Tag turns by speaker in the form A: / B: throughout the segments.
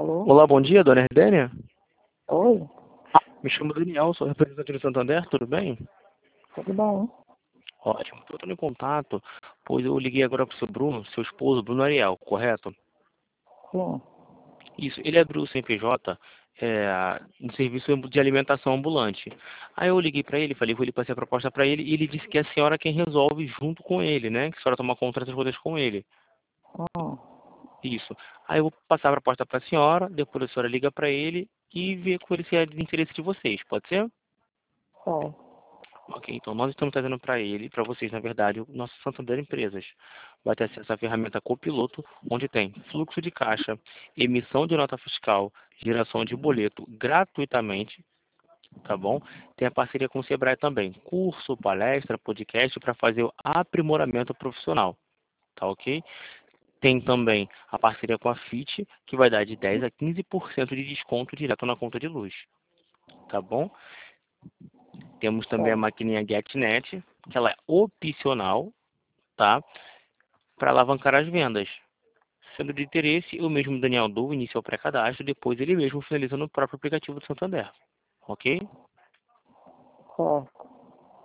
A: Alô?
B: Olá, bom dia, dona Erdênia.
A: Oi?
B: Me chamo Daniel, sou representante do Santander, tudo bem?
A: Tudo bem?
B: Ótimo, estou entrando em contato, pois eu liguei agora para o seu Bruno, seu esposo, Bruno Ariel, correto?
A: Sim.
B: Isso, ele abriu o CNPJ no serviço de alimentação ambulante. Aí eu liguei para ele, falei com ele, passei a proposta para ele, e ele disse que é a senhora quem resolve junto com ele, né? Que a senhora toma conta dessas coisas com ele.
A: Hum,
B: Isso. Aí eu vou passar a proposta para a senhora, depois a senhora liga para ele e vê com ele se é de interesse de vocês, pode ser?
A: certo.
B: Ok, então nós estamos trazendo para ele, para vocês, na verdade, o nosso Santander Empresas. Vai ter acesso à ferramenta Copiloto, onde tem fluxo de caixa, emissão de nota fiscal, geração de boleto gratuitamente, tá bom? Tem a parceria com o Sebrae também, curso, palestra, podcast para fazer o aprimoramento profissional, tá ok? Tem também a parceria com a FIT, que vai dar de 10 a 15% de desconto direto na conta de luz, tá bom? Temos também a
A: Certo.
B: maquininha GetNet, que ela é opcional, tá? Para alavancar as vendas. Sendo de interesse, eu mesmo, Daniel, dou o início ao pré-cadastro, depois ele mesmo finaliza no próprio aplicativo do Santander. Ok?
A: Certo.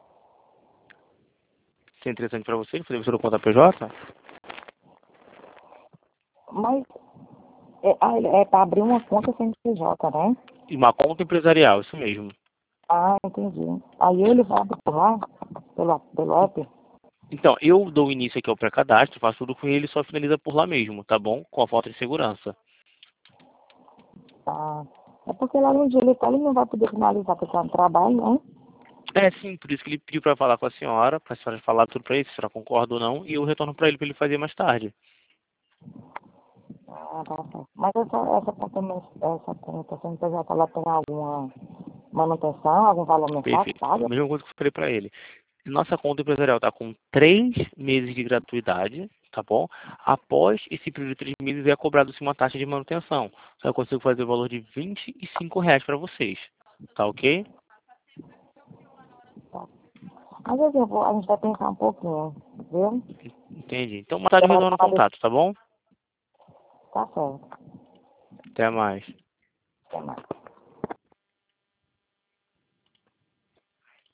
B: Isso é interessante para você, fazer você do conta PJ?
A: Mas é para abrir uma conta CNPJ, né?
B: E uma conta empresarial, isso mesmo.
A: Ah, entendi. Aí ele vai por lá, pelo app?
B: Então, eu dou o início aqui ao pré-cadastro, faço tudo com ele, só finaliza por lá mesmo, tá bom? Com a falta de segurança.
A: Ah, é porque lá no dia ele não vai poder finalizar porque tá no trabalho, né?
B: É, sim, por isso que ele pediu para falar com a senhora, para a senhora falar tudo para ele, se a senhora concorda ou não, e eu retorno para ele fazer mais tarde.
A: Ah, tá certo. Mas essa CNPJ, ela tem alguma manutenção, algum valor mensal que
B: Perfeito.
A: paga?
B: Mesma coisa que eu falei para ele. Nossa conta empresarial está com 3 meses de gratuidade, tá bom? Após esse período de 3 meses é cobrado-se uma taxa de manutenção. Então eu consigo fazer o valor de R$ 25 para vocês, tá ok?
A: Tá. Às vezes a gente vai pensar um pouquinho, viu?
B: Entendi. Então mais tarde eu
A: Pra
B: retorno o contato, tá bom?
A: Tá certo.
B: Até mais.
A: Até mais.